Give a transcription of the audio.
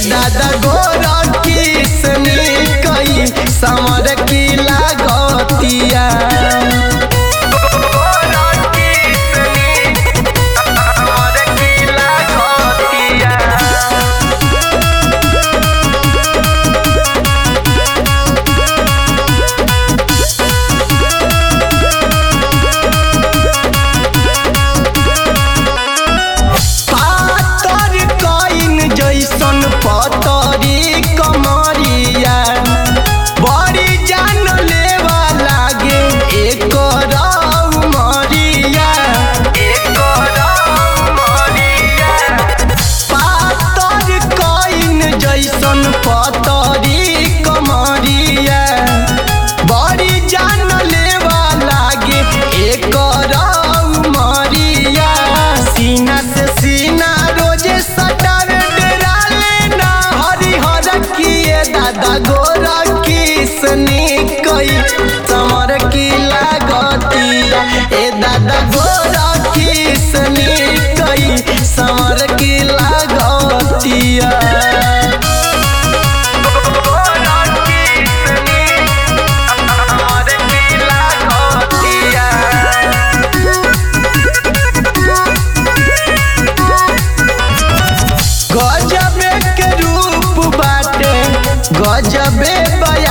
दादा गोरा किसनी कई समर की लागतिया पतरी कमरिया बड़ी जान लेवा लागे एक मरिया पातर कइन जैसन पतरी कमरिया बड़ी जान लेवा लागे एक मरिया सीना से सीना रोजे सटावे दादा गोरा किसनी कई समर की लागतिया ए दादा गोरा किसनी कई समर की लागतिया गजबे के रूप बाटे गजबे